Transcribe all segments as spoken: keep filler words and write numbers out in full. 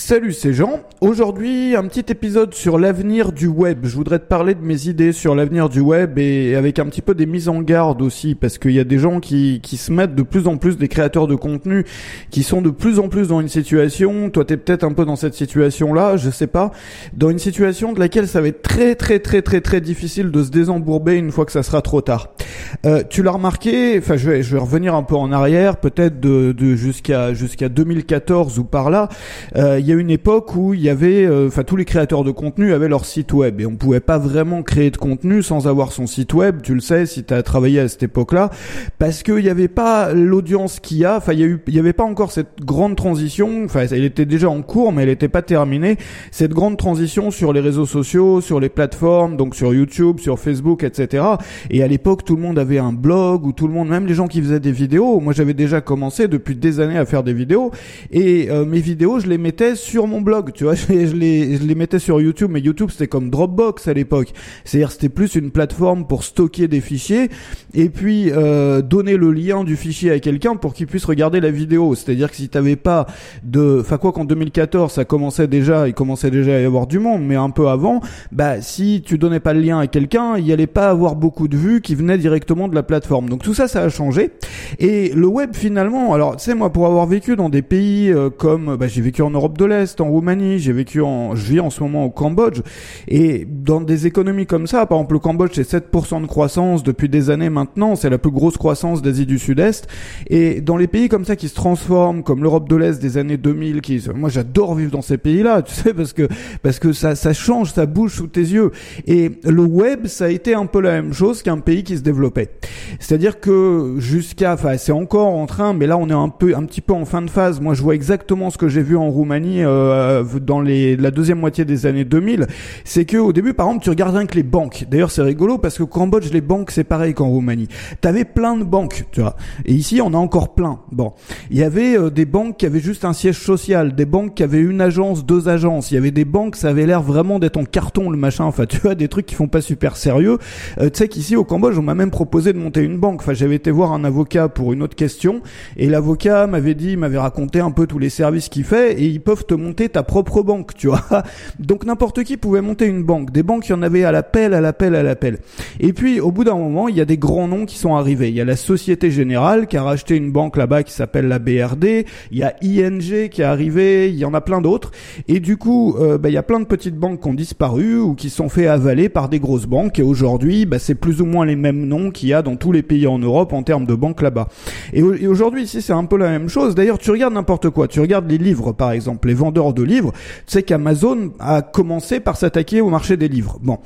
Salut, c'est Jean. Aujourd'hui, un petit épisode sur l'avenir du web. Je voudrais te parler de mes idées sur l'avenir du web et avec un petit peu des mises en garde aussi, parce qu'il y a des gens qui, qui se mettent de plus en plus, des créateurs de contenu, qui sont de plus en plus dans une situation, toi t'es peut-être un peu dans cette situation-là, je sais pas, dans une situation de laquelle ça va être très très très très très difficile de se désembourber une fois que ça sera trop tard. Euh, tu l'as remarqué, enfin je vais, je vais revenir un peu en arrière, peut-être de, de jusqu'à jusqu'à deux mille quatorze ou par là. Euh, il y a une époque où il y avait, enfin euh, tous les créateurs de contenu avaient leur site web et on pouvait pas vraiment créer de contenu sans avoir son site web. Tu le sais si tu as travaillé à cette époque-là, parce qu'il y avait pas l'audience qu'il y a. Enfin il y a eu, il y avait pas encore cette grande transition. Enfin elle était déjà en cours, mais elle était pas terminée. Cette grande transition sur les réseaux sociaux, sur les plateformes, donc sur YouTube, sur Facebook, et cetera. Et à l'époque tout le monde avait un blog, ou tout le monde, même les gens qui faisaient des vidéos. Moi j'avais déjà commencé depuis des années à faire des vidéos et euh, mes vidéos je les mettais sur mon blog, tu vois, je les, je les mettais sur YouTube, mais YouTube c'était comme Dropbox à l'époque, c'est-à-dire c'était plus une plateforme pour stocker des fichiers et puis euh, donner le lien du fichier à quelqu'un pour qu'il puisse regarder la vidéo. C'est-à-dire que si t'avais pas de, enfin quoi qu'en deux mille quatorze ça commençait déjà, il commençait déjà à y avoir du monde, mais un peu avant, bah si tu donnais pas le lien à quelqu'un, il y allait pas avoir beaucoup de vues qui venaient directement de la plateforme. Donc tout ça, ça a changé. Et le web finalement, alors tu sais moi pour avoir vécu dans des pays euh, comme, bah j'ai vécu en Europe de l'Est, en Roumanie, j'ai vécu en, je vis en ce moment au Cambodge, et dans des économies comme ça, par exemple le Cambodge c'est sept pour cent de croissance depuis des années maintenant, c'est la plus grosse croissance d'Asie du Sud-Est, et dans les pays comme ça qui se transforment, comme l'Europe de l'Est des années deux mille, qui, moi j'adore vivre dans ces pays-là, tu sais, parce que parce que ça ça change, ça bouge sous tes yeux, et le web ça a été un peu la même chose qu'un pays qui se développait. C'est-à-dire que jusqu'à, enfin c'est encore en train, mais là on est un peu, un petit peu en fin de phase. Moi je vois exactement ce que j'ai vu en Roumanie euh, dans les la deuxième moitié des années deux mille. C'est que au début par exemple tu regardes rien que les banques. D'ailleurs c'est rigolo parce que au Cambodge les banques c'est pareil qu'en Roumanie. T'avais plein de banques, tu vois. Et ici on a encore plein. Bon, il y avait euh, des banques qui avaient juste un siège social, des banques qui avaient une agence, deux agences. Il y avait des banques, ça avait l'air vraiment d'être en carton le machin. Enfin tu vois des trucs qui font pas super sérieux. Euh, tu sais qu'ici au Cambodge on m'a même proposé de monter une banque. Enfin j'avais été voir un avocat pour une autre question et l'avocat m'avait dit, il m'avait raconté un peu tous les services qu'il fait et ils peuvent te monter ta propre banque, tu vois. Donc n'importe qui pouvait monter une banque. Des banques, il y en avait à l'appel, à l'appel, à l'appel. Et puis au bout d'un moment, il y a des grands noms qui sont arrivés. Il y a la Société Générale qui a racheté une banque là-bas qui s'appelle la B R D. Il y a I N G qui est arrivé. Il y en a plein d'autres. Et du coup, euh, bah, il y a plein de petites banques qui ont disparu ou qui sont fait avaler par des grosses banques. Et aujourd'hui, bah, c'est plus ou moins les mêmes noms qu'il y a dans tous les pays en Europe en termes de banques là-bas. Et, et aujourd'hui, ici, c'est un peu la même chose. D'ailleurs, tu regardes n'importe quoi. Tu regardes les livres, par exemple, les vendeurs de livres. Tu sais qu'Amazon a commencé par s'attaquer au marché des livres. Bon.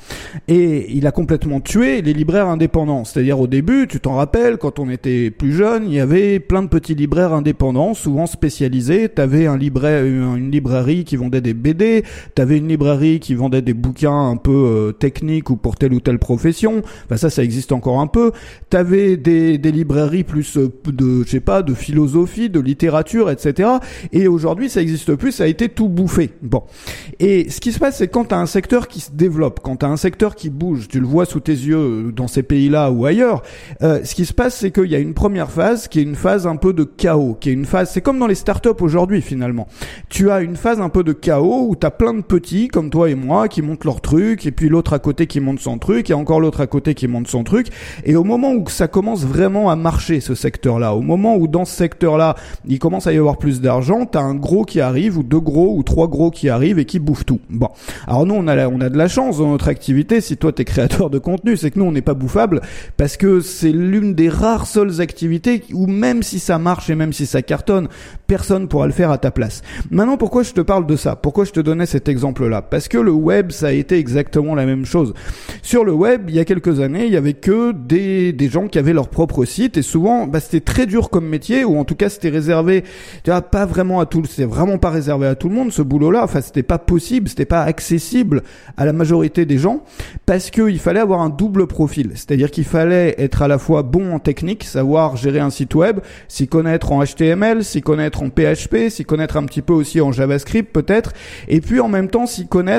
Et il a complètement tué les libraires indépendants. C'est-à-dire, au début, tu t'en rappelles, quand on était plus jeune, il y avait plein de petits libraires indépendants, souvent spécialisés. T'avais un libraire, une librairie qui vendait des B D. T'avais une librairie qui vendait des bouquins un peu euh, techniques ou pour telle ou telle profession. Enfin, ça, ça existe encore un peu. T'avais des, des librairies plus euh, de, je sais pas, de philosophie, de littérature, et cetera. Et aujourd'hui, ça existe plus, ça a été tout bouffé. Bon. Et ce qui se passe, c'est quand t'as un secteur qui se développe, quand t'as un secteur qui bouge, tu le vois sous tes yeux dans ces pays-là ou ailleurs, euh, ce qui se passe, c'est qu'il y a une première phase qui est une phase un peu de chaos, qui est une phase, c'est comme dans les startups aujourd'hui finalement. Tu as une phase un peu de chaos où t'as plein de petits, comme toi et moi, qui montent leur truc, et puis l'autre à côté qui monte son truc, et encore l'autre à côté qui monte son truc. Et au moment où ça commence vraiment à marcher, ce secteur-là, au moment où dans ce secteur-là, il commence à y avoir plus d'argent, t'as un gros qui arrive, ou deux gros, ou trois gros qui arrivent et qui bouffent tout. Bon. Alors nous, on a, la, on a de la chance dans notre activité, si toi t'es créateur de contenu, c'est que nous, on n'est pas bouffable, parce que c'est l'une des rares seules activités où même si ça marche et même si ça cartonne, personne pourra le faire à ta place. Maintenant, pourquoi je te parle de ça? Pourquoi je te donnais cet exemple-là? Parce que le web, ça a été exactement la même chose. Sur le web, il y a quelques années, il y avait que des, des gens qui avaient leur propre site, et souvent, bah, c'était très dur comme métier, ou en tout cas, c'était réservé, tu vois, pas vraiment à tout, c'était vraiment pas réservé à tout le monde, ce boulot-là. Enfin, c'était pas possible, c'était pas accessible à la majorité des gens, parce que il fallait avoir un double profil. C'est-à-dire qu'il fallait être à la fois bon en technique, savoir gérer un site web, s'y connaître en H T M L, s'y connaître en P H P, s'y connaître un petit peu aussi en JavaScript peut-être, et puis en même temps s'y connaître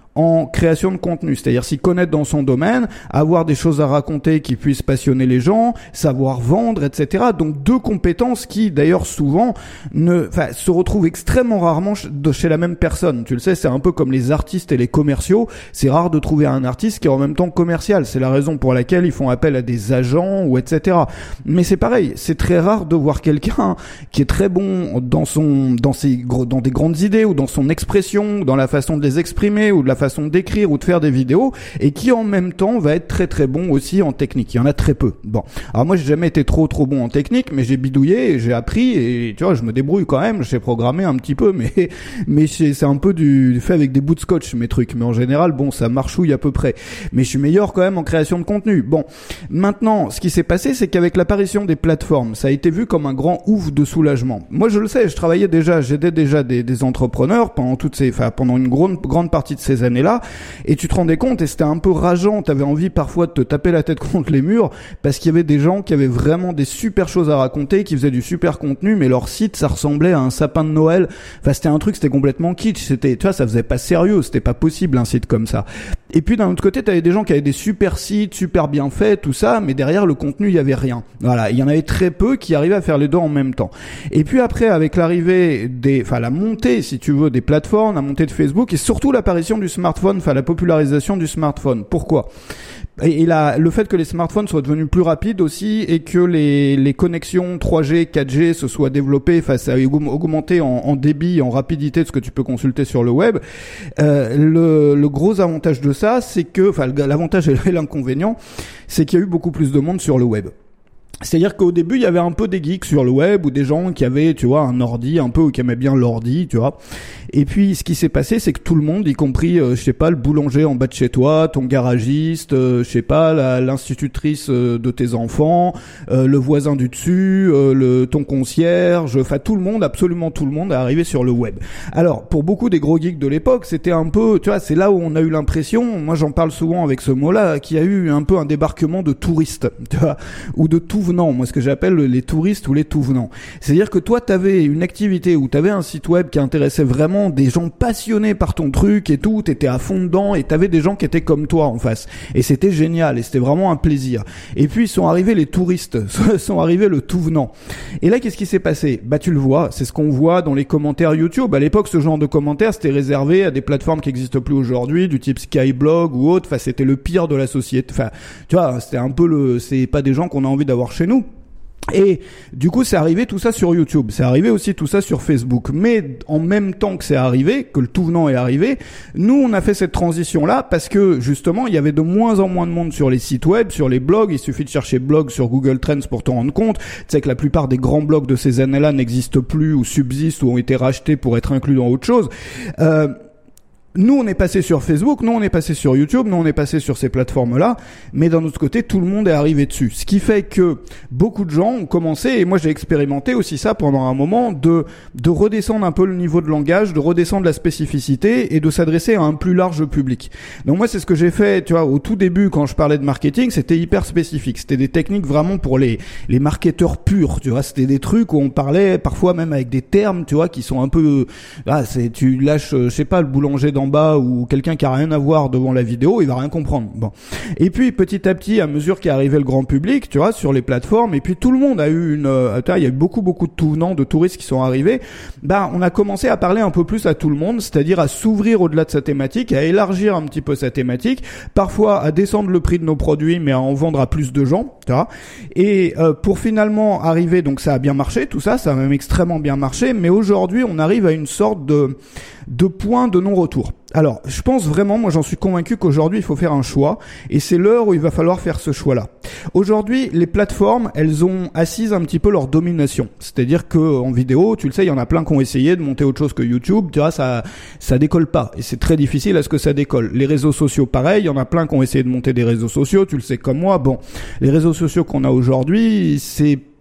en création de contenu, c'est-à-dire s'y connaître dans son domaine, avoir des choses à raconter qui puissent passionner les gens, savoir vendre, et cetera. Donc deux compétences qui, d'ailleurs, souvent ne, enfin, se retrouvent extrêmement rarement chez la même personne. Tu le sais, c'est un peu comme les artistes et les commerciaux. C'est rare de trouver un artiste qui est en même temps commercial. C'est la raison pour laquelle ils font appel à des agents ou et cetera. Mais c'est pareil, c'est très rare de voir quelqu'un qui est très bon dans son, dans ses, dans des grandes idées ou dans son expression, dans la façon de les exprimer ou de la façon d'écrire ou de faire des vidéos et qui en même temps va être très très bon aussi en technique. Il y en a très peu. Bon, alors moi j'ai jamais été trop trop bon en technique, mais j'ai bidouillé, et j'ai appris et tu vois je me débrouille quand même. Je sais programmer un petit peu, mais mais c'est, c'est un peu du fait avec des bouts de scotch mes trucs. Mais en général bon ça marchouille à peu près. Mais je suis meilleur quand même en création de contenu. Bon, maintenant ce qui s'est passé c'est qu'avec l'apparition des plateformes, ça a été vu comme un grand ouf de soulagement. Moi je le sais, je travaillais déjà, j'aidais déjà des, des entrepreneurs pendant toutes ces, enfin pendant une grande grande partie de ces années là, et tu te rendais compte, et c'était un peu rageant, t'avais envie parfois de te taper la tête contre les murs, parce qu'il y avait des gens qui avaient vraiment des super choses à raconter, qui faisaient du super contenu, mais leur site, ça ressemblait à un sapin de Noël. Enfin, c'était un truc, c'était complètement kitsch, c'était, tu vois, ça faisait pas sérieux, c'était pas possible un site comme ça. Et puis d'un autre côté, t'avais des gens qui avaient des super sites, super bien faits, tout ça, mais derrière le contenu, il y avait rien. Voilà, il y en avait très peu qui arrivaient à faire les deux en même temps. Et puis après, avec l'arrivée des, enfin la montée, si tu veux, des plateformes, la montée de Facebook, et surtout l'apparition du smartphone, enfin la popularisation du smartphone. Pourquoi ? Et, et la, le fait que les smartphones soient devenus plus rapides aussi, et que les, les connexions trois G, quatre G se soient développées, enfin ça a augmenté en, en débit, en rapidité de ce que tu peux consulter sur le web. Euh, le, le gros avantage de ça, c'est que, enfin l'avantage et l'inconvénient, c'est qu'il y a eu beaucoup plus de monde sur le web. C'est-à-dire qu'au début, il y avait un peu des geeks sur le web, ou des gens qui avaient, tu vois, un ordi, un peu, ou qui aimaient bien l'ordi, tu vois. Et puis, ce qui s'est passé, c'est que tout le monde, y compris, euh, je sais pas, le boulanger en bas de chez toi, ton garagiste, euh, je sais pas, la, l'institutrice euh, de tes enfants, euh, le voisin du dessus, euh, le, ton concierge, enfin, tout le monde, absolument tout le monde est arrivé sur le web. Alors, pour beaucoup des gros geeks de l'époque, c'était un peu, tu vois, c'est là où on a eu l'impression, moi j'en parle souvent avec ce mot-là, qu'il y a eu un peu un débarquement de touristes, tu vois, ou de tout venant, moi ce que j'appelle les touristes ou les tout venants. C'est-à-dire que toi t'avais une activité ou t'avais un site web qui intéressait vraiment des gens passionnés par ton truc et tout, t'étais à fond dedans et t'avais des gens qui étaient comme toi en face. Et c'était génial et c'était vraiment un plaisir. Et puis sont arrivés les touristes, sont arrivés le tout venant. Et là qu'est-ce qui s'est passé ? Bah tu le vois, c'est ce qu'on voit dans les commentaires YouTube. À l'époque ce genre de commentaires c'était réservé à des plateformes qui n'existent plus aujourd'hui, du type Skyblog ou autre. Enfin c'était le pire de la société. Enfin tu vois, c'était un peu le, c'est pas des gens qu'on a envie d'avoir chez nous. Et du coup, c'est arrivé tout ça sur YouTube. C'est arrivé aussi tout ça sur Facebook. Mais en même temps que c'est arrivé, que le tout venant est arrivé, nous, on a fait cette transition-là parce que, justement, il y avait de moins en moins de monde sur les sites web, sur les blogs. Il suffit de chercher blog sur Google Trends pour t'en rendre compte. Tu sais que la plupart des grands blogs de ces années-là n'existent plus ou subsistent ou ont été rachetés pour être inclus dans autre chose. Euh... Nous, on est passé sur Facebook, nous, on est passé sur YouTube, nous, on est passé sur ces plateformes-là, mais d'un autre côté, tout le monde est arrivé dessus. Ce qui fait que beaucoup de gens ont commencé, et moi j'ai expérimenté aussi ça pendant un moment, de de redescendre un peu le niveau de langage, de redescendre la spécificité et de s'adresser à un plus large public. Donc moi, c'est ce que j'ai fait, tu vois, au tout début, quand je parlais de marketing, c'était hyper spécifique. C'était des techniques vraiment pour les les marketeurs purs, tu vois. C'était des trucs où on parlait parfois même avec des termes, tu vois, qui sont un peu... Ah, c'est, tu lâches, je sais pas, le boulanger en bas ou quelqu'un qui a rien à voir devant la vidéo, il va rien comprendre. Bon. Et puis petit à petit, à mesure qu'est arrivé le grand public, tu vois, sur les plateformes, et puis tout le monde a eu une, euh, il y a eu beaucoup beaucoup de tout venants, de touristes qui sont arrivés. Bah, on a commencé à parler un peu plus à tout le monde, c'est-à-dire à s'ouvrir au-delà de sa thématique, à élargir un petit peu sa thématique, parfois à descendre le prix de nos produits, mais à en vendre à plus de gens, tu vois. Et euh, pour finalement arriver, donc ça a bien marché, tout ça, ça a même extrêmement bien marché, mais aujourd'hui, on arrive à une sorte de de point de non-retour. Alors, je pense vraiment, moi j'en suis convaincu qu'aujourd'hui il faut faire un choix, et c'est l'heure où il va falloir faire ce choix-là. Aujourd'hui, les plateformes, elles ont assise un petit peu leur domination. C'est-à-dire que en vidéo, tu le sais, il y en a plein qui ont essayé de monter autre chose que YouTube, tu vois, ça ça décolle pas, et c'est très difficile à ce que ça décolle. Les réseaux sociaux, pareil, il y en a plein qui ont essayé de monter des réseaux sociaux, tu le sais comme moi. Bon, les réseaux sociaux qu'on a aujourd'hui, c'est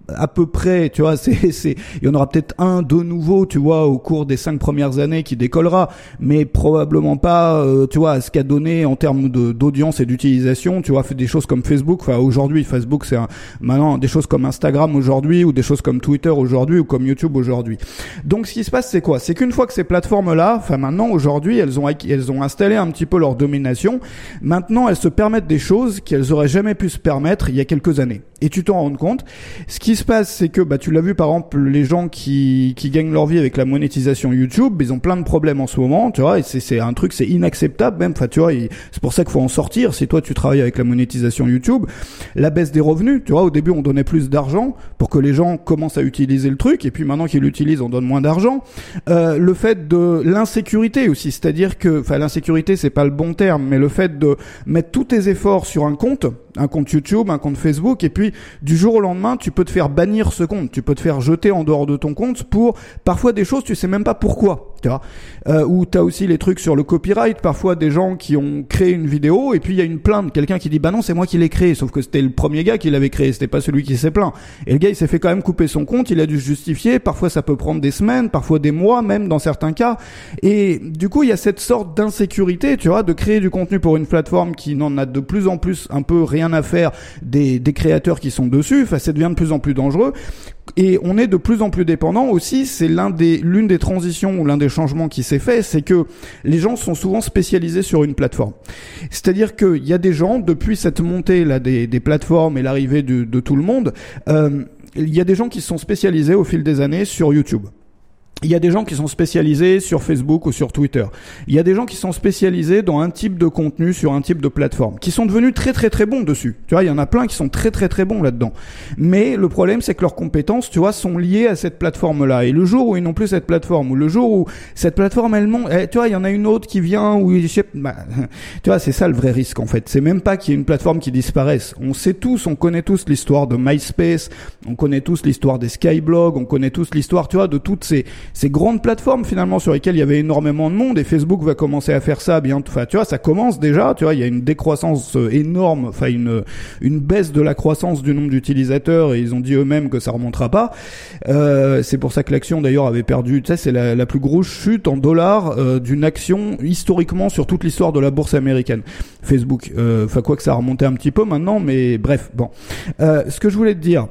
à peu près, tu vois, c'est, c'est, il y en aura peut-être un, deux nouveaux, tu vois, au cours des cinq premières années qui décollera, mais probablement pas, euh, tu vois, ce qu'a donné en termes de, d'audience et d'utilisation, tu vois, fait des choses comme Facebook, enfin, aujourd'hui, Facebook, c'est un, maintenant, des choses comme Instagram aujourd'hui, ou des choses comme Twitter aujourd'hui, ou comme YouTube aujourd'hui. Donc, ce qui se passe, c'est quoi? C'est qu'une fois que ces plateformes-là, enfin, maintenant, aujourd'hui, elles ont, elles ont installé un petit peu leur domination. Maintenant, elles se permettent des choses qu'elles auraient jamais pu se permettre il y a quelques années. Et tu t'en rends compte. Ce qui se passe, c'est que, bah, tu l'as vu, par exemple, les gens qui, qui gagnent leur vie avec la monétisation YouTube, ils ont plein de problèmes en ce moment, tu vois, et c'est, c'est un truc, c'est inacceptable même, enfin, tu vois, et c'est pour ça qu'il faut en sortir. Si toi, tu travailles avec la monétisation YouTube, la baisse des revenus, tu vois, au début, on donnait plus d'argent pour que les gens commencent à utiliser le truc, et puis maintenant qu'ils l'utilisent, on donne moins d'argent. Euh, le fait de l'insécurité aussi, c'est-à-dire que, enfin, l'insécurité, c'est pas le bon terme, mais le fait de mettre tous tes efforts sur un compte, un compte YouTube, un compte Facebook, et puis du jour au lendemain, tu peux te faire bannir ce compte, tu peux te faire jeter en dehors de ton compte pour parfois des choses tu sais même pas pourquoi, tu vois. Euh, ou t'as aussi les trucs sur le copyright, parfois des gens qui ont créé une vidéo et puis il y a une plainte, quelqu'un qui dit bah non c'est moi qui l'ai créé, sauf que c'était le premier gars qui l'avait créé, c'était pas celui qui s'est plaint. Et le gars il s'est fait quand même couper son compte, il a dû se justifier, parfois ça peut prendre des semaines, parfois des mois même dans certains cas. Et du coup il y a cette sorte d'insécurité, tu vois, de créer du contenu pour une plateforme qui n'en a de plus en plus un peu rien à faire des, des créateurs qui sont dessus, enfin ça devient de plus en plus dangereux. Et on est de plus en plus dépendant aussi, c'est l'un des, l'une des transitions ou l'un des changements qui s'est fait, c'est que les gens sont souvent spécialisés sur une plateforme. C'est-à-dire qu'il y a des gens, depuis cette montée là des, des plateformes et l'arrivée de, de tout le monde, euh, il y a des gens qui sont spécialisés au fil des années sur YouTube. Il y a des gens qui sont spécialisés sur Facebook ou sur Twitter. Il y a des gens qui sont spécialisés dans un type de contenu sur un type de plateforme, qui sont devenus très très très bons dessus. Tu vois, il y en a plein qui sont très très très bons là-dedans. Mais le problème, c'est que leurs compétences, tu vois, sont liées à cette plateforme-là. Et le jour où ils n'ont plus cette plateforme, ou le jour où cette plateforme, elle monte, eh, tu vois, il y en a une autre qui vient, où je sais, bah, tu vois, c'est ça le vrai risque en fait. C'est même pas qu'il y ait une plateforme qui disparaisse. On sait tous, on connaît tous l'histoire de MySpace, on connaît tous l'histoire des Skyblogs, on connaît tous l'histoire, tu vois, de toutes ces ces grandes plateformes finalement sur lesquelles il y avait énormément de monde, et Facebook va commencer à faire ça bientôt. Enfin, tu vois, ça commence déjà, tu vois, il y a une décroissance énorme, enfin une une baisse de la croissance du nombre d'utilisateurs, et ils ont dit eux-mêmes que ça remontera pas. Euh, c'est pour ça que l'action d'ailleurs avait perdu, tu sais, c'est la, la plus grosse chute en dollars euh, d'une action historiquement sur toute l'histoire de la bourse américaine. Facebook, euh, enfin quoi que ça a remonté un petit peu maintenant, mais bref, bon. Euh, ce que je voulais te dire,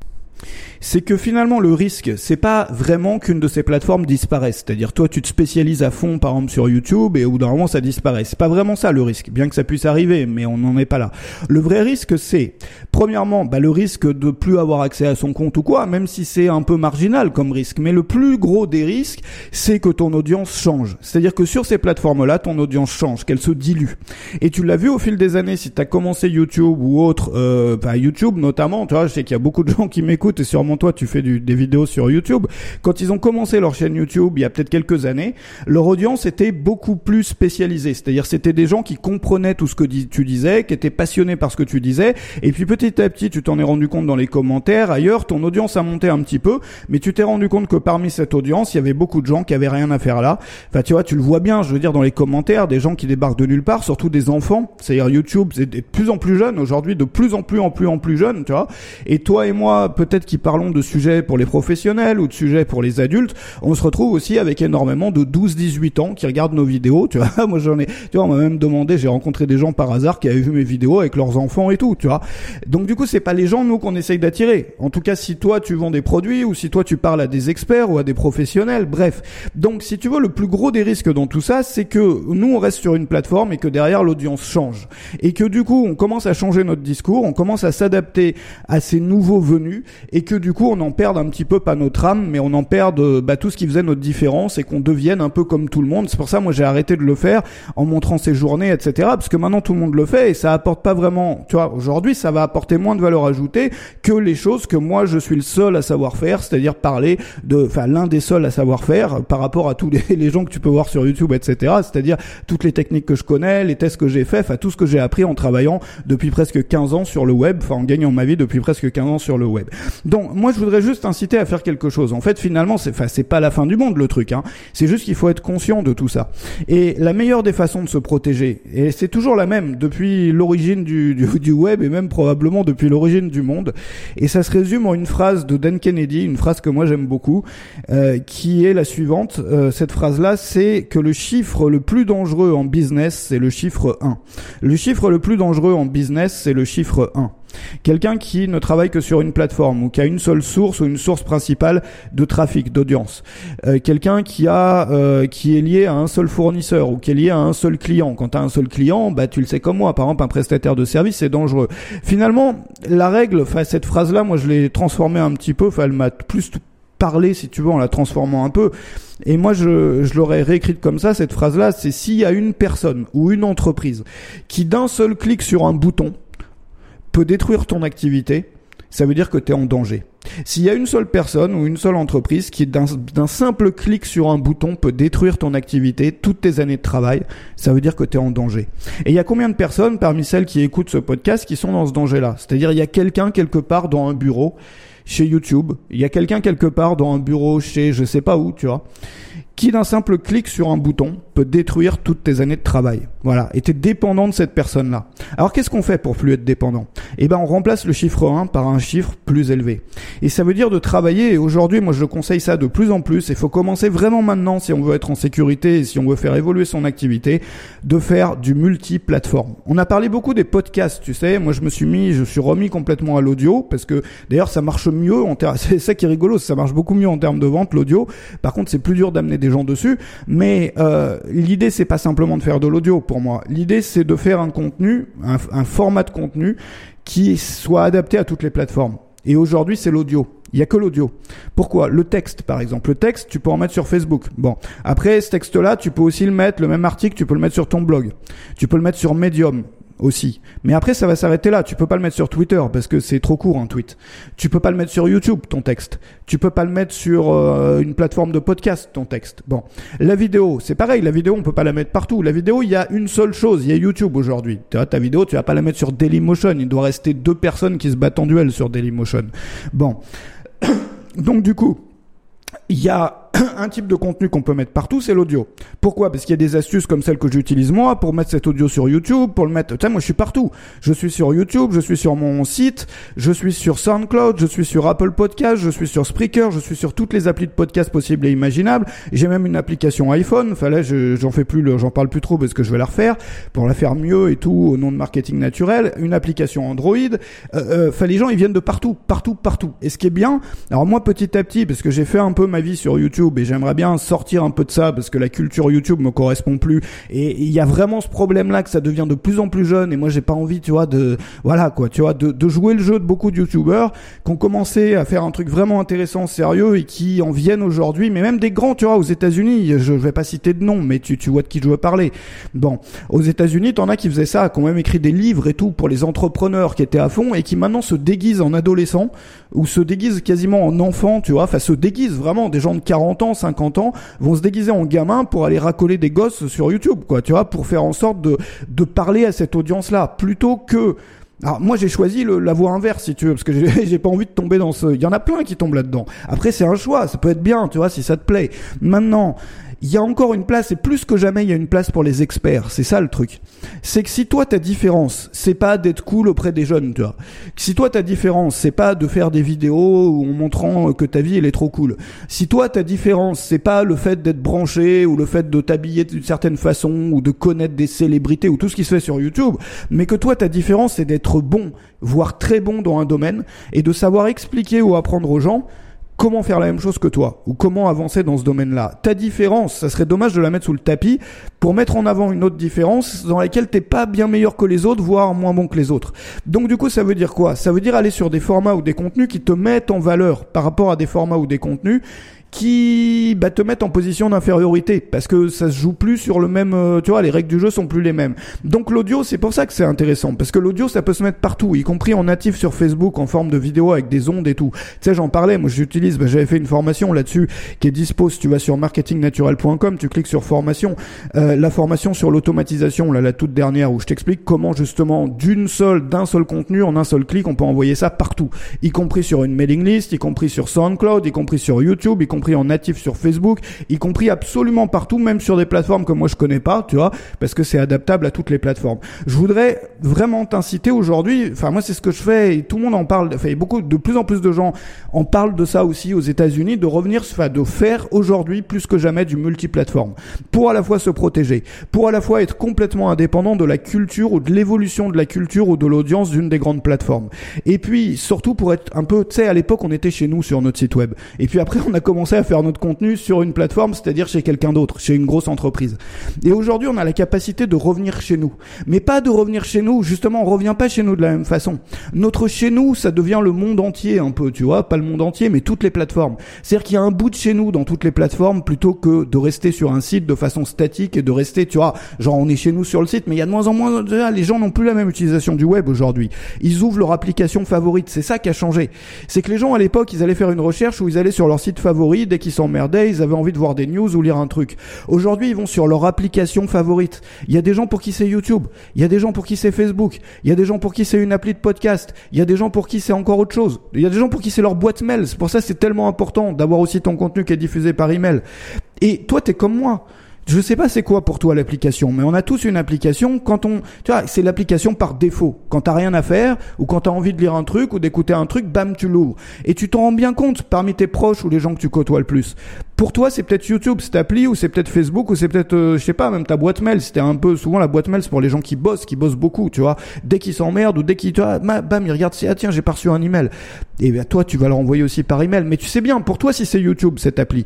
c'est que finalement le risque, c'est pas vraiment qu'une de ces plateformes disparaisse. C'est-à-dire toi tu te spécialises à fond par exemple sur YouTube et au bout d'un moment ça disparaît. C'est pas vraiment ça le risque, bien que ça puisse arriver, mais on n'en est pas là. Le vrai risque c'est, premièrement, bah, le risque de plus avoir accès à son compte ou quoi, même si c'est un peu marginal comme risque. Mais le plus gros des risques, c'est que ton audience change. C'est-à-dire que sur ces plateformes-là, ton audience change, qu'elle se dilue. Et tu l'as vu au fil des années, si t'as commencé YouTube ou autre, euh, bah, YouTube notamment, tu vois, je sais qu'il y a beaucoup de gens qui m'écoutent et sûrement toi tu fais du, des vidéos sur YouTube. Quand ils ont commencé leur chaîne YouTube il y a peut-être quelques années, leur audience était beaucoup plus spécialisée, c'est-à-dire c'était des gens qui comprenaient tout ce que dis, tu disais, qui étaient passionnés par ce que tu disais, et puis petit à petit tu t'en es rendu compte dans les commentaires, ailleurs ton audience a monté un petit peu, mais tu t'es rendu compte que parmi cette audience il y avait beaucoup de gens qui avaient rien à faire là. Enfin tu vois, tu le vois bien, je veux dire, dans les commentaires, des gens qui débarquent de nulle part, surtout des enfants, c'est-à-dire YouTube c'est de plus en plus jeune aujourd'hui, de plus en plus en plus en plus jeune, tu vois, et toi et moi peut-être qui parlons de sujets pour les professionnels ou de sujets pour les adultes, on se retrouve aussi avec énormément de douze dix-huit ans qui regardent nos vidéos, tu vois. Moi j'en ai, tu vois, on m'a même demandé, j'ai rencontré des gens par hasard qui avaient vu mes vidéos avec leurs enfants et tout, tu vois. Donc du coup, c'est pas les gens nous qu'on essaye d'attirer. En tout cas, si toi tu vends des produits ou si toi tu parles à des experts ou à des professionnels, bref. Donc si tu veux, le plus gros des risques dans tout ça, c'est que nous on reste sur une plateforme et que derrière l'audience change. Et que du coup, on commence à changer notre discours, on commence à s'adapter à ces nouveaux venus et que du coup, on en perd un petit peu, pas notre âme, mais on en perd de, bah, tout ce qui faisait notre différence et qu'on devienne un peu comme tout le monde. C'est pour ça, moi, j'ai arrêté de le faire en montrant ces journées, et cetera. Parce que maintenant, tout le monde le fait et ça apporte pas vraiment, tu vois, aujourd'hui, ça va apporter moins de valeur ajoutée que les choses que moi, je suis le seul à savoir faire, c'est-à-dire parler de, enfin, l'un des seuls à savoir faire par rapport à tous les, les gens que tu peux voir sur YouTube, et cetera. C'est-à-dire toutes les techniques que je connais, les tests que j'ai faits, enfin, tout ce que j'ai appris en travaillant depuis presque quinze ans sur le web, enfin, en gagnant ma vie depuis presque quinze ans sur le web. Donc, moi, je voudrais juste inciter à faire quelque chose. En fait, finalement, c'est, enfin, c'est pas la fin du monde, le truc, hein. C'est juste qu'il faut être conscient de tout ça. Et la meilleure des façons de se protéger, et c'est toujours la même depuis l'origine du, du, du web et même probablement depuis l'origine du monde. Et ça se résume en une phrase de Dan Kennedy, une phrase que moi j'aime beaucoup, euh, qui est la suivante. Euh, cette phrase-là, c'est que le chiffre le plus dangereux en business, c'est le chiffre un. Le chiffre le plus dangereux en business, c'est le chiffre un. Quelqu'un qui ne travaille que sur une plateforme ou qui a une seule source ou une source principale de trafic, d'audience. Euh, quelqu'un qui a euh, qui est lié à un seul fournisseur ou qui est lié à un seul client. Quand tu as un seul client, bah tu le sais comme moi, par exemple un prestataire de service, c'est dangereux. Finalement, la règle, enfin cette phrase-là, moi je l'ai transformée un petit peu, enfin elle m'a plus parlé si tu veux en la transformant un peu. Et moi, je, je l'aurais réécrite comme ça, cette phrase-là, c'est s'il y a une personne ou une entreprise qui d'un seul clic sur un bouton peut détruire ton activité, ça veut dire que tu es en danger. S'il y a une seule personne ou une seule entreprise qui d'un, d'un simple clic sur un bouton peut détruire ton activité, toutes tes années de travail, ça veut dire que tu es en danger. Et il y a combien de personnes parmi celles qui écoutent ce podcast qui sont dans ce danger-là? C'est-à-dire il y a quelqu'un quelque part dans un bureau chez YouTube, il y a quelqu'un quelque part dans un bureau chez je sais pas où, tu vois, qui d'un simple clic sur un bouton peut détruire toutes tes années de travail. Voilà. Et t'es dépendant de cette personne-là. Alors qu'est-ce qu'on fait pour plus être dépendant? Eh ben, on remplace le chiffre un par un chiffre plus élevé. Et ça veut dire de travailler, et aujourd'hui, moi, je conseille ça de plus en plus. Il faut commencer vraiment maintenant, si on veut être en sécurité et si on veut faire évoluer son activité, de faire du multi-plateforme. On a parlé beaucoup des podcasts, tu sais. Moi, je me suis mis, je suis remis complètement à l'audio parce que, d'ailleurs, ça marche mieux en termes, c'est ça qui est rigolo, ça marche beaucoup mieux en termes de vente, l'audio. Par contre, c'est plus dur d'amener des gens dessus. Mais, euh, l'idée, c'est pas simplement de faire de l'audio pour moi. L'idée, c'est de faire un contenu, un, un format de contenu qui soit adapté à toutes les plateformes. Et aujourd'hui, c'est l'audio. Il y a que l'audio. Pourquoi? Le texte, par exemple. Le texte, tu peux en mettre sur Facebook. Bon. Après, ce texte-là, tu peux aussi le mettre, le même article, tu peux le mettre sur ton blog. Tu peux le mettre sur Medium aussi. Mais après, ça va s'arrêter là. Tu peux pas le mettre sur Twitter parce que c'est trop court un tweet. Tu peux pas le mettre sur YouTube, ton texte. Tu peux pas le mettre sur euh, une plateforme de podcast, ton texte. Bon. La vidéo, c'est pareil. La vidéo, on peut pas la mettre partout. La vidéo, il y a une seule chose. Il y a YouTube aujourd'hui. Tu vois, ta vidéo, tu vas pas la mettre sur Dailymotion. Il doit rester deux personnes qui se battent en duel sur Dailymotion. Bon. Donc, du coup, il y a un type de contenu qu'on peut mettre partout, c'est l'audio. Pourquoi? Parce qu'il y a des astuces comme celles que j'utilise moi pour mettre cet audio sur YouTube, pour le mettre... Tu sais, moi, je suis partout. Je suis sur YouTube, je suis sur mon site, je suis sur SoundCloud, je suis sur Apple Podcast, je suis sur Spreaker, je suis sur toutes les applis de podcast possibles et imaginables. J'ai même une application iPhone. Enfin là, je, j'en fais plus, le, j'en parle plus trop parce que je vais la refaire pour la faire mieux et tout au nom de marketing naturel. Une application Android. Euh, euh, enfin, les gens, ils viennent de partout, partout, partout. Et ce qui est bien, alors moi, petit à petit, parce que j'ai fait un peu ma vie sur YouTube, et j'aimerais bien sortir un peu de ça parce que la culture YouTube me correspond plus et il y a vraiment ce problème là que ça devient de plus en plus jeune et moi j'ai pas envie, tu vois, de voilà quoi, tu vois, de, de jouer le jeu de beaucoup de YouTubeurs qui ont commencé à faire un truc vraiment intéressant, sérieux et qui en viennent aujourd'hui, mais même des grands, tu vois, aux États-Unis, je vais pas citer de nom, mais tu tu vois de qui je veux parler. Bon, aux États-Unis, t'en as qui faisaient ça, qui ont même écrit des livres et tout pour les entrepreneurs qui étaient à fond et qui maintenant se déguisent en adolescents ou se déguisent quasiment en enfants, tu vois, enfin se déguisent vraiment, des gens de quarante ans, cinquante ans vont se déguiser en gamins pour aller racoler des gosses sur YouTube, quoi, tu vois, pour faire en sorte de de parler à cette audience-là plutôt que... Alors moi j'ai choisi le, la voie inverse si tu veux parce que j'ai, j'ai pas envie de tomber dans ce... Il y en a plein qui tombent là-dedans. Après c'est un choix, ça peut être bien, tu vois, si ça te plaît. Maintenant, il y a encore une place et plus que jamais il y a une place pour les experts. C'est ça le truc. C'est que si toi ta différence, c'est pas d'être cool auprès des jeunes, tu vois. Si toi ta différence, c'est pas de faire des vidéos en montrant que ta vie elle est trop cool. Si toi ta différence, c'est pas le fait d'être branché ou le fait de t'habiller d'une certaine façon ou de connaître des célébrités ou tout ce qui se fait sur YouTube, mais que toi ta différence c'est d'être bon, voire très bon dans un domaine et de savoir expliquer ou apprendre aux gens comment faire la même chose que toi ou comment avancer dans ce domaine-là. Ta différence, ça serait dommage de la mettre sous le tapis pour mettre en avant une autre différence dans laquelle t'es pas bien meilleur que les autres, voire moins bon que les autres. Donc du coup, ça veut dire quoi? Ça veut dire aller sur des formats ou des contenus qui te mettent en valeur par rapport à des formats ou des contenus qui bah, te mettent en position d'infériorité parce que ça se joue plus sur le même, euh, tu vois, les règles du jeu sont plus les mêmes. Donc l'audio, c'est pour ça que c'est intéressant, parce que l'audio, ça peut se mettre partout, y compris en natif sur Facebook, en forme de vidéo avec des ondes et tout. Tu sais, j'en parlais, moi j'utilise, bah, j'avais fait une formation là-dessus qui est dispo, si tu vas sur marketing naturel point com, tu cliques sur formation, euh, la formation sur l'automatisation, là, la toute dernière, où je t'explique comment justement d'une seule, d'un seul contenu, en un seul clic, on peut envoyer ça partout, y compris sur une mailing list, y compris sur SoundCloud, y compris sur YouTube, y compris en natif sur Facebook, y compris absolument partout, même sur des plateformes que moi je connais pas, tu vois, parce que c'est adaptable à toutes les plateformes. Je voudrais vraiment t'inciter aujourd'hui, enfin moi c'est ce que je fais et tout le monde en parle, enfin beaucoup, de plus en plus de gens en parlent de ça aussi aux États-Unis, de revenir, enfin de faire aujourd'hui plus que jamais du multiplateforme, pour à la fois se protéger, pour à la fois être complètement indépendant de la culture ou de l'évolution de la culture ou de l'audience d'une des grandes plateformes. Et puis surtout pour être un peu, tu sais, à l'époque on était chez nous sur notre site web, et puis après on a commencé à faire notre contenu sur une plateforme, c'est-à-dire chez quelqu'un d'autre, chez une grosse entreprise. Et aujourd'hui on a la capacité de revenir chez nous, mais pas de revenir chez nous, justement on revient pas chez nous de la même façon. Notre chez nous, ça devient le monde entier un peu, tu vois, pas le monde entier, mais toutes les plateformes. C'est-à-dire qu'il y a un bout de chez nous dans toutes les plateformes, plutôt que de rester sur un site de façon statique et de rester, tu vois, genre on est chez nous sur le site, mais il y a de moins en moins, les gens n'ont plus la même utilisation du web aujourd'hui. Ils ouvrent leur application favorite, c'est ça qui a changé. C'est que les gens à l'époque, ils allaient faire une recherche où ils allaient sur leur site favori, dès qu'ils s'emmerdaient, ils avaient envie de voir des news ou lire un truc. Aujourd'hui, ils vont sur leur application favorite. Il y a des gens pour qui c'est YouTube, il y a des gens pour qui c'est Facebook, il y a des gens pour qui c'est une appli de podcast, il y a des gens pour qui c'est encore autre chose. Il y a des gens pour qui c'est leur boîte mail. C'est pour ça que c'est tellement important d'avoir aussi ton contenu qui est diffusé par email. Et toi, t'es comme moi. Je sais pas c'est quoi pour toi l'application, mais on a tous une application quand on, tu vois, c'est l'application par défaut. Quand t'as rien à faire, ou quand t'as envie de lire un truc, ou d'écouter un truc, bam, tu l'ouvres. Et tu t'en rends bien compte parmi tes proches ou les gens que tu côtoies le plus. Pour toi, c'est peut-être YouTube, cette appli, ou c'est peut-être Facebook, ou c'est peut-être, euh, je sais pas, même ta boîte mail. C'était un peu, souvent la boîte mail, c'est pour les gens qui bossent, qui bossent beaucoup, tu vois. Dès qu'ils s'emmerdent, ou dès qu'ils, tu vois, bam, ils regardent, ah tiens, j'ai pas reçu un email. Et bien, toi, tu vas le renvoyer aussi par email. Mais tu sais bien, pour toi, si c'est YouTube, cette appli.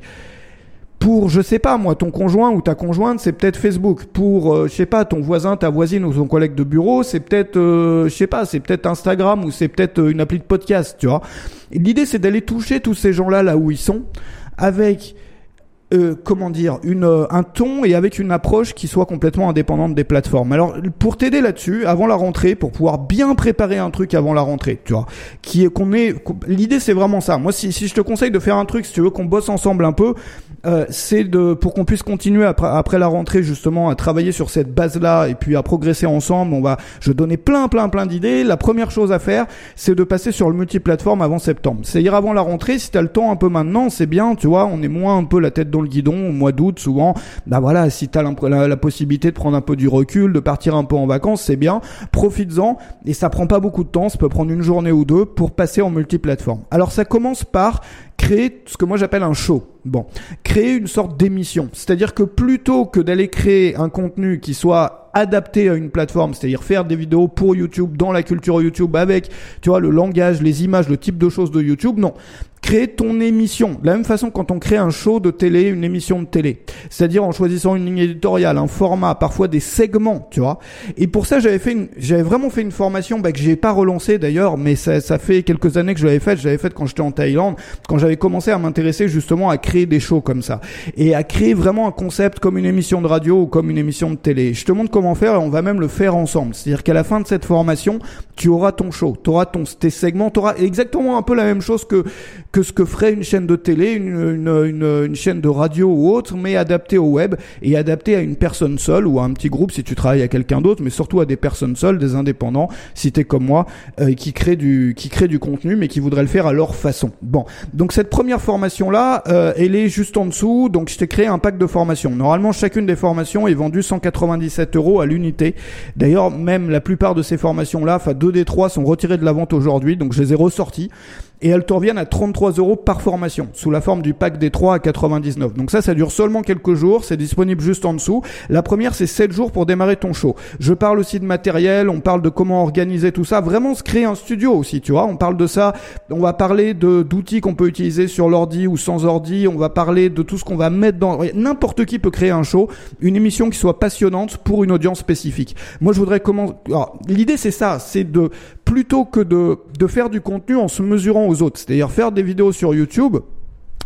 Pour, je sais pas, moi, ton conjoint ou ta conjointe, c'est peut-être Facebook. Pour, euh, je sais pas, ton voisin, ta voisine ou ton collègue de bureau, c'est peut-être, euh, je sais pas, c'est peut-être Instagram ou c'est peut-être euh, une appli de podcast, tu vois. Et l'idée, c'est d'aller toucher tous ces gens-là, là où ils sont, avec, euh, comment dire, une, euh, un ton et avec une approche qui soit complètement indépendante des plateformes. Alors, pour t'aider là-dessus, avant la rentrée, pour pouvoir bien préparer un truc avant la rentrée, tu vois, qui est, qu'on est, l'idée, c'est vraiment ça. Moi, si, si je te conseille de faire un truc, si tu veux qu'on bosse ensemble un peu, Euh, c'est de pour qu'on puisse continuer après après la rentrée justement à travailler sur cette base-là et puis à progresser ensemble. On va je donner plein plein plein d'idées. La première chose à faire, c'est de passer sur le multiplateforme avant septembre. C'est-à-dire avant la rentrée, si t'as le temps un peu maintenant, c'est bien, tu vois, on est moins un peu la tête dans le guidon au mois d'août souvent. Bah voilà, si t'as la, la possibilité de prendre un peu du recul, de partir un peu en vacances, c'est bien. Profites-en et ça prend pas beaucoup de temps, ça peut prendre une journée ou deux pour passer en multiplateforme. Alors ça commence par créer ce que moi j'appelle un show. Bon, créer une sorte d'émission. C'est-à-dire que plutôt que d'aller créer un contenu qui soit adapté à une plateforme, c'est-à-dire faire des vidéos pour YouTube, dans la culture YouTube, avec, tu vois, le langage, les images, le type de choses de YouTube, non. Créer ton émission. De la même façon quand on crée un show de télé, une émission de télé. C'est-à-dire en choisissant une ligne éditoriale, un format, parfois des segments, tu vois. Et pour ça, j'avais fait une, j'avais vraiment fait une formation, bah, que j'ai pas relancée d'ailleurs, mais ça, ça fait quelques années que je l'avais faite. Je l'avais faite quand j'étais en Thaïlande, quand j'avais commencé à m'intéresser justement à créer des shows comme ça. Et à créer vraiment un concept comme une émission de radio ou comme une émission de télé. Je te montre comment faire et on va même le faire ensemble. C'est-à-dire qu'à la fin de cette formation, tu auras ton show, tu auras ton, tes segments, tu auras exactement un peu la même chose que, que ce que ferait une chaîne de télé, une, une, une, une chaîne de radio ou autre, mais adaptée au web et adaptée à une personne seule ou à un petit groupe si tu travailles à quelqu'un d'autre, mais surtout à des personnes seules, des indépendants, si t'es comme moi, euh, qui créent du, qui créent du contenu, mais qui voudraient le faire à leur façon. Bon. Donc cette première formation-là, euh, elle est juste en dessous, donc je t'ai créé un pack de formation. Normalement, chacune des formations est vendue cent quatre-vingt-dix-sept euros à l'unité. D'ailleurs, même la plupart de ces formations-là, enfin deux des trois sont retirées de la vente aujourd'hui, donc je les ai ressorties. Et elles te reviennent à trente-trois euros par formation, sous la forme du pack des trois à quatre-vingt-dix-neuf. Donc ça, ça dure seulement quelques jours, c'est disponible juste en dessous. La première, c'est sept jours pour démarrer ton show. Je parle aussi de matériel, on parle de comment organiser tout ça, vraiment se créer un studio aussi, tu vois. On parle de ça, on va parler de d'outils qu'on peut utiliser sur l'ordi ou sans ordi, on va parler de tout ce qu'on va mettre dans... N'importe qui peut créer un show, une émission qui soit passionnante pour une audience spécifique. Moi, je voudrais comment... Alors, l'idée, c'est ça, c'est de... Plutôt que de, de faire du contenu en se mesurant aux autres, c'est-à-dire faire des vidéos sur YouTube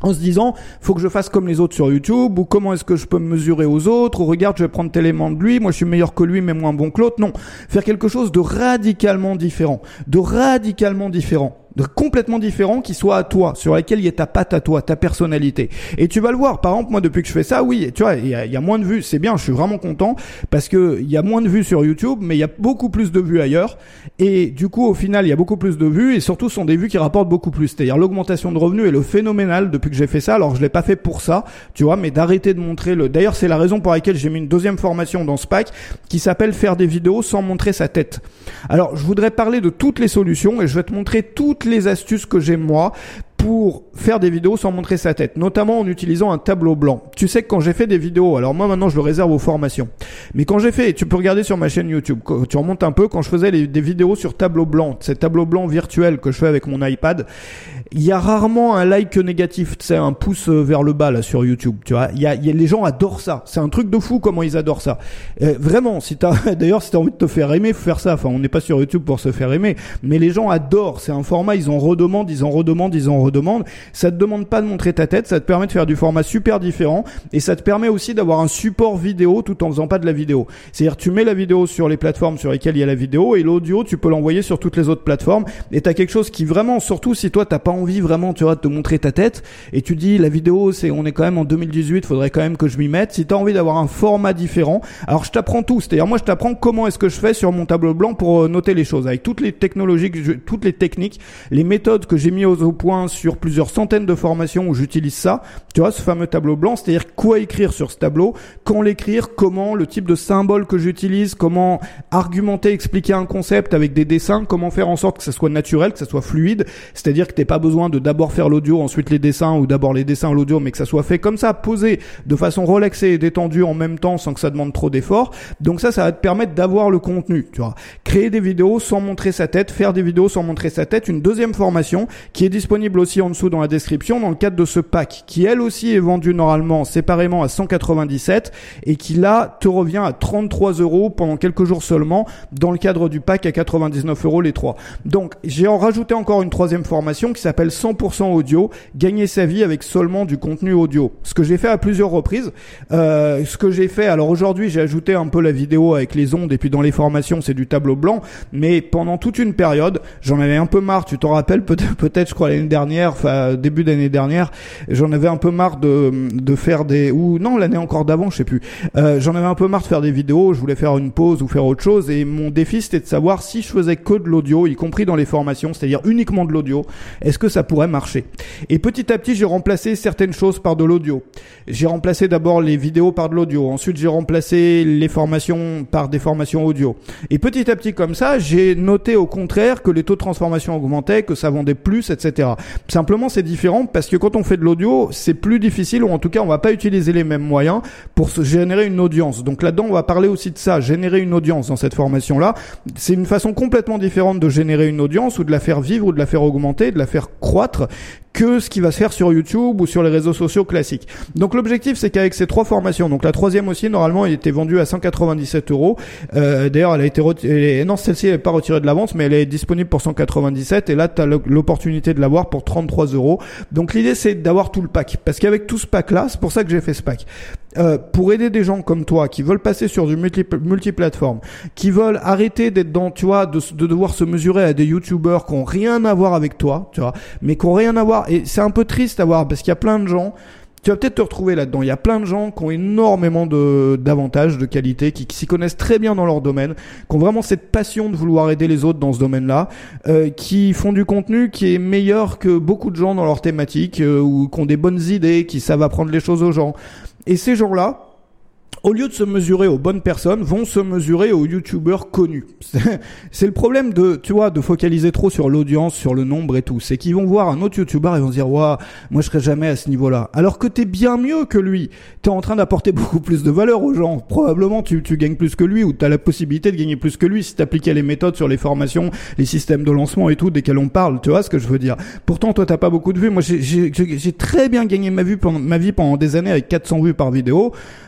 en se disant faut que je fasse comme les autres sur YouTube, ou comment est-ce que je peux me mesurer aux autres, ou regarde je vais prendre tel élément de lui, moi je suis meilleur que lui mais moins bon que l'autre. Non, faire quelque chose de radicalement différent, de radicalement différent. de complètement différent qui soit à toi, sur laquelle il y a ta patte à toi, ta personnalité. Et tu vas le voir, par exemple, moi depuis que je fais ça, oui, tu vois, il y a, il y a moins de vues, c'est bien, je suis vraiment content, parce que il y a moins de vues sur YouTube, mais il y a beaucoup plus de vues ailleurs, et du coup, au final, il y a beaucoup plus de vues, et surtout, ce sont des vues qui rapportent beaucoup plus. C'est-à-dire, l'augmentation de revenus est le phénoménal depuis que j'ai fait ça. Alors, je l'ai pas fait pour ça, tu vois, mais d'arrêter de montrer le, d'ailleurs, c'est la raison pour laquelle j'ai mis une deuxième formation dans ce pack, qui s'appelle faire des vidéos sans montrer sa tête. Alors, je voudrais parler de toutes les solutions, et je vais te montrer toutes les astuces que j'ai moi pour faire des vidéos sans montrer sa tête, notamment en utilisant un tableau blanc. Tu sais que quand j'ai fait des vidéos, alors moi maintenant je le réserve aux formations, mais quand j'ai fait, tu peux regarder sur ma chaîne YouTube, quand tu remontes un peu, quand je faisais les, des vidéos sur tableau blanc, ces tableaux blancs virtuels que je fais avec mon iPad, il y a rarement un like négatif, tu sais, un pouce vers le bas là sur YouTube, tu vois. Il y a, il y a les gens adorent ça, c'est un truc de fou comment ils adorent ça. Euh, vraiment, si t'as, d'ailleurs, si t'as envie de te faire aimer, faut faire ça. Enfin, on n'est pas sur YouTube pour se faire aimer, mais les gens adorent. C'est un format, ils en redemandent, ils en redemandent, ils en redemandent. Ça te demande pas de montrer ta tête, ça te permet de faire du format super différent, et ça te permet aussi d'avoir un support vidéo tout en faisant pas de la vidéo. C'est-à-dire, tu mets la vidéo sur les plateformes sur lesquelles il y a la vidéo, et l'audio, tu peux l'envoyer sur toutes les autres plateformes, et t'as quelque chose qui vraiment, surtout si toi t'as pas envie vraiment, tu vois, de te montrer ta tête, et tu dis la vidéo, c'est, on est quand même en deux mille dix-huit, faudrait quand même que je m'y mette. Si t'as envie d'avoir un format différent, alors je t'apprends tout. C'est-à-dire, moi je t'apprends comment est-ce que je fais sur mon tableau blanc pour noter les choses, avec toutes les technologies, que je, toutes les techniques, les méthodes que j'ai mis au, au point sur plusieurs centaines de formations où j'utilise ça, tu vois, ce fameux tableau blanc, c'est-à-dire quoi écrire sur ce tableau, quand l'écrire, comment, le type de symbole que j'utilise, comment argumenter, expliquer un concept avec des dessins, comment faire en sorte que ça soit naturel, que ça soit fluide, c'est-à-dire que t'aies pas besoin de d'abord faire l'audio, ensuite les dessins, ou d'abord les dessins, l'audio, mais que ça soit fait comme ça, posé, de façon relaxée et détendue en même temps, sans que ça demande trop d'efforts. Donc ça, ça va te permettre d'avoir le contenu, tu vois. Créer des vidéos sans montrer sa tête, faire des vidéos sans montrer sa tête, une deuxième formation qui est disponible aussi en dessous dans la description dans le cadre de ce pack, qui elle aussi est vendu normalement séparément à cent quatre-vingt-dix-sept et qui là te revient à trente-trois euros pendant quelques jours seulement dans le cadre du pack à quatre-vingt-dix-neuf euros les trois. Donc j'ai en rajouté encore une troisième formation qui s'appelle cent pour cent audio, gagner sa vie avec seulement du contenu audio. Ce que j'ai fait à plusieurs reprises, euh, ce que j'ai fait, alors aujourd'hui j'ai ajouté un peu la vidéo avec les ondes et puis dans les formations c'est du tableau blanc, mais pendant toute une période j'en avais un peu marre, tu t'en rappelles peut-être, peut-être je crois l'année dernière, enfin début d'année dernière, j'en avais un peu marre de de faire des, ou non l'année encore d'avant, je sais plus. Euh, j'en avais un peu marre de faire des vidéos, je voulais faire une pause ou faire autre chose, et mon défi c'était de savoir si je faisais que de l'audio, y compris dans les formations, c'est-à-dire uniquement de l'audio, est-ce que ça pourrait marcher. Et petit à petit j'ai remplacé certaines choses par de l'audio. J'ai remplacé d'abord les vidéos par de l'audio, ensuite j'ai remplacé les formations par des formations audio. Et petit à petit comme ça, j'ai noté au contraire que les taux de transformation augmentaient, que ça vendait plus, et cetera. Simplement c'est différent parce que quand on fait de l'audio, c'est plus difficile, ou en tout cas on va pas utiliser les mêmes moyens pour se générer une audience. Donc là-dedans on va parler aussi de ça, générer une audience dans cette formation-là. C'est une façon complètement différente de générer une audience, ou de la faire vivre, ou de la faire augmenter, de la faire croître, que ce qui va se faire sur YouTube ou sur les réseaux sociaux classiques. Donc l'objectif c'est qu'avec ces trois formations, donc la troisième aussi normalement elle était vendue à cent quatre-vingt-dix-sept euros. Euh, d'ailleurs elle a été retirée, non celle-ci elle n'est pas retirée de la vente, mais elle est disponible pour cent quatre-vingt-dix-sept, et là tu as l'opportunité de l'avoir pour trente-trois euros. Donc l'idée c'est d'avoir tout le pack, parce qu'avec tout ce pack là, c'est pour ça que j'ai fait ce pack. Euh, pour aider des gens comme toi qui veulent passer sur du multi multiplateforme, qui veulent arrêter d'être dans, tu vois, de, de devoir se mesurer à des youtubeurs qui ont rien à voir avec toi, tu vois, mais qui ont rien à voir. Et c'est un peu triste à voir parce qu'il y a plein de gens, tu vas peut-être te retrouver là-dedans, il y a plein de gens qui ont énormément de d'avantages, de qualités, qui, qui s'y connaissent très bien dans leur domaine, qui ont vraiment cette passion de vouloir aider les autres dans ce domaine-là, euh, qui font du contenu qui est meilleur que beaucoup de gens dans leur thématique, euh, ou qui ont des bonnes idées, qui savent apprendre les choses aux gens. Et ces gens-là, au lieu de se mesurer aux bonnes personnes, vont se mesurer aux youtubeurs connus. C'est le problème de, tu vois, de focaliser trop sur l'audience, sur le nombre et tout. C'est qu'ils vont voir un autre youtubeur et vont se dire, waouh, moi je serai jamais à ce niveau-là. Alors que t'es bien mieux que lui. T'es en train d'apporter beaucoup plus de valeur aux gens. Probablement tu, tu gagnes plus que lui, ou t'as la possibilité de gagner plus que lui si t'appliquais les méthodes sur les formations, les systèmes de lancement et tout desquels on parle. Tu vois ce que je veux dire? Pourtant toi t'as pas beaucoup de vues. Moi j'ai, j'ai, j'ai très bien gagné ma vie pendant, ma vie pendant des années avec quatre cents vues par vidéo.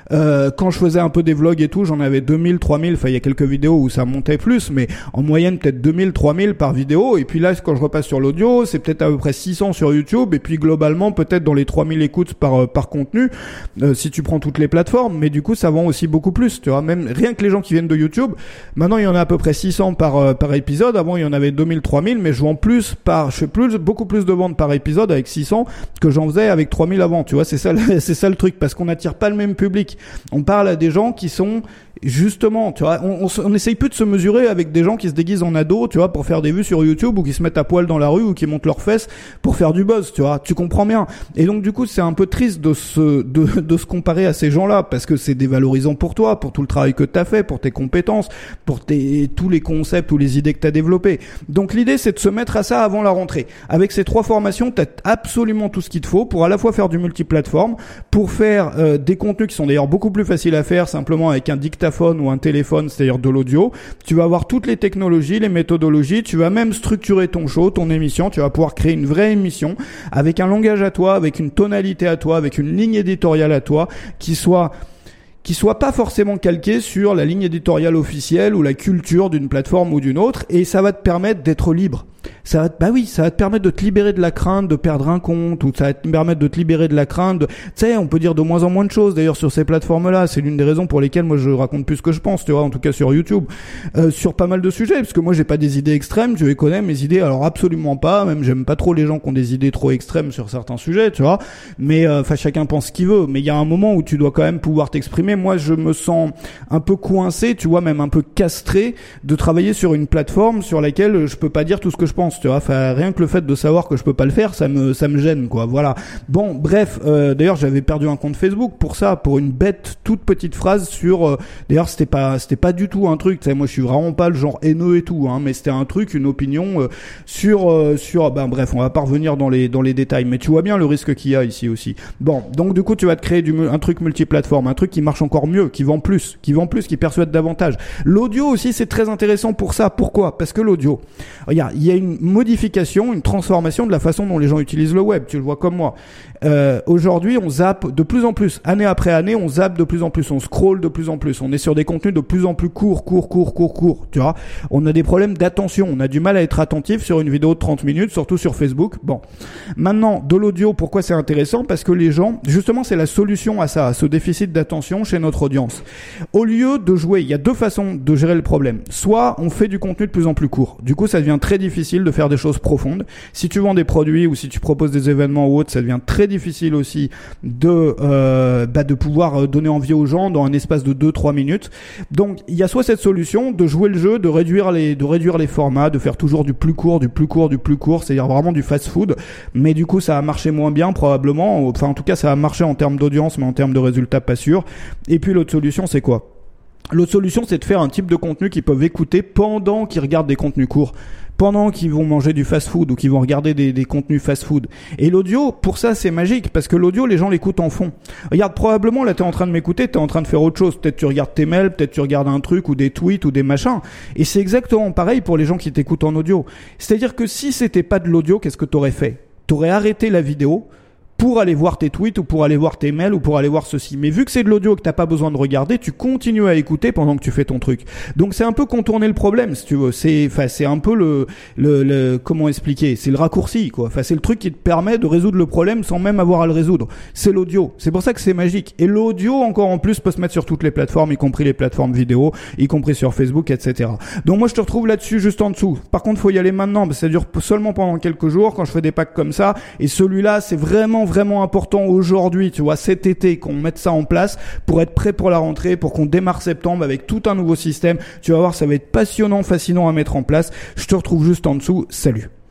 Euh, quand je faisais un peu des vlogs et tout, j'en avais deux mille, trois mille. Enfin, il y a quelques vidéos où ça montait plus, mais en moyenne peut-être deux mille, trois mille par vidéo. Et puis là, quand je repasse sur l'audio, c'est peut-être à peu près six cents sur YouTube. Et puis globalement, peut-être dans les trois mille écoutes par euh, par contenu, euh, si tu prends toutes les plateformes. Mais du coup, ça vend aussi beaucoup plus. Tu vois, même rien que les gens qui viennent de YouTube, maintenant il y en a à peu près six cents par euh, par épisode. Avant, il y en avait deux mille, trois mille, mais je vends plus par, je fais plus beaucoup plus de ventes par épisode avec six cents que j'en faisais avec trois mille avant. Tu vois, c'est ça, c'est ça le truc, parce qu'on n'attire pas le même public. On parle à des gens qui sont justement, tu vois, on, on, on essaye plus de se mesurer avec des gens qui se déguisent en ados, tu vois, pour faire des vues sur YouTube, ou qui se mettent à poil dans la rue, ou qui montent leurs fesses pour faire du buzz, tu vois. Tu comprends bien. Et donc du coup, c'est un peu triste de se de, de se comparer à ces gens-là, parce que c'est dévalorisant pour toi, pour tout le travail que t'as fait, pour tes compétences, pour tes tous les concepts ou les idées que t'as développées. Donc l'idée, c'est de se mettre à ça avant la rentrée. Avec ces trois formations, t'as absolument tout ce qu'il te faut pour à la fois faire du multiplateforme, pour faire euh, des contenus qui sont d'ailleurs beaucoup plus faciles à faire simplement avec un dictaphone ou un téléphone, c'est-à-dire de l'audio. Tu vas avoir toutes les technologies, les méthodologies, tu vas même structurer ton show, ton émission, tu vas pouvoir créer une vraie émission avec un langage à toi, avec une tonalité à toi, avec une ligne éditoriale à toi qui soit qui soit pas forcément calqué sur la ligne éditoriale officielle ou la culture d'une plateforme ou d'une autre, et ça va te permettre d'être libre. Ça va te, bah oui, ça va te permettre de te libérer de la crainte de perdre un compte, ou ça va te permettre de te libérer de la crainte de, tu sais, on peut dire de moins en moins de choses d'ailleurs sur ces plateformes-là. C'est l'une des raisons pour lesquelles moi je raconte plus ce que je pense, tu vois, en tout cas sur YouTube, euh, sur pas mal de sujets, parce que moi j'ai pas des idées extrêmes, je les connais mes idées, alors absolument pas, même j'aime pas trop les gens qui ont des idées trop extrêmes sur certains sujets, tu vois, mais enfin euh, chacun pense ce qu'il veut, mais il y a un moment où tu dois quand même pouvoir t'exprimer. Moi je me sens un peu coincé, tu vois, même un peu castré de travailler sur une plateforme sur laquelle je peux pas dire tout ce que je pense, tu vois. Enfin, rien que le fait de savoir que je peux pas le faire, ça me ça me gêne, quoi. Voilà. Bon, bref, euh, d'ailleurs, j'avais perdu un compte Facebook pour ça, pour une bête toute petite phrase sur euh, d'ailleurs, c'était pas c'était pas du tout un truc, tu sais, moi je suis vraiment pas le genre haineux et tout, hein, mais c'était un truc, une opinion euh, sur euh, sur ben bref, on va pas revenir dans les dans les détails, mais tu vois bien le risque qu'il y a ici aussi. Bon, donc du coup, tu vas te créer du un truc multiplateforme, un truc qui marche encore mieux, qui vend plus, qui vend plus, qui persuade davantage. L'audio aussi, c'est très intéressant pour ça. Pourquoi ? Parce que l'audio, regarde, il y a une modification, une transformation de la façon dont les gens utilisent le web. Tu le vois comme moi. Euh, aujourd'hui, on zappe de plus en plus, année après année, on zappe de plus en plus, on scrolle de plus en plus, on est sur des contenus de plus en plus courts, courts, courts, courts, courts. Tu vois, on a des problèmes d'attention, on a du mal à être attentif sur une vidéo de trente minutes, surtout sur Facebook. Bon, maintenant, de l'audio, pourquoi c'est intéressant ? Parce que les gens, justement, c'est la solution à ça, à ce déficit d'attention chez notre audience. Au lieu de jouer, il y a deux façons de gérer le problème. Soit on fait du contenu de plus en plus court. Du coup, ça devient très difficile de faire des choses profondes. Si tu vends des produits ou si tu proposes des événements ou autres, ça devient très difficile aussi de euh, bah de pouvoir donner envie aux gens dans un espace de deux trois minutes. Donc, il y a soit cette solution de jouer le jeu, de réduire les de réduire les formats, de faire toujours du plus court, du plus court, du plus court, c'est-à-dire vraiment du fast-food. Mais du coup, ça a marché moins bien probablement. Enfin, en tout cas, ça a marché en termes d'audience, mais en termes de résultats, pas sûr. Et puis l'autre solution, c'est quoi ? L'autre solution, c'est de faire un type de contenu qu'ils peuvent écouter pendant qu'ils regardent des contenus courts, pendant qu'ils vont manger du fast-food ou qu'ils vont regarder des, des contenus fast-food. Et l'audio, pour ça, c'est magique, parce que l'audio, les gens l'écoutent en fond. Regarde, probablement, là, t'es en train de m'écouter, t'es en train de faire autre chose. Peut-être tu regardes tes mails, peut-être tu regardes un truc ou des tweets ou des machins. Et c'est exactement pareil pour les gens qui t'écoutent en audio. C'est-à-dire que si c'était pas de l'audio, qu'est-ce que t'aurais fait ? T'aurais arrêté la vidéo pour aller voir tes tweets ou pour aller voir tes mails ou pour aller voir ceci. Mais vu que c'est de l'audio que t'as pas besoin de regarder, tu continues à écouter pendant que tu fais ton truc. Donc c'est un peu contourner le problème, si tu veux. C'est, enfin, c'est un peu le, le, le, comment expliquer ? C'est le raccourci, quoi. Enfin, c'est le truc qui te permet de résoudre le problème sans même avoir à le résoudre. C'est l'audio. C'est pour ça que c'est magique. Et l'audio, encore en plus, peut se mettre sur toutes les plateformes, y compris les plateformes vidéo, y compris sur Facebook, et cetera. Donc moi, je te retrouve là-dessus, juste en dessous. Par contre, faut y aller maintenant, parce que ça dure seulement pendant quelques jours, quand je fais des packs comme ça. Et celui-là, c'est vraiment, vraiment important aujourd'hui, tu vois, cet été, qu'on mette ça en place pour être prêt pour la rentrée, pour qu'on démarre septembre avec tout un nouveau système. Tu vas voir, ça va être passionnant, fascinant à mettre en place. Je te retrouve juste en dessous. Salut.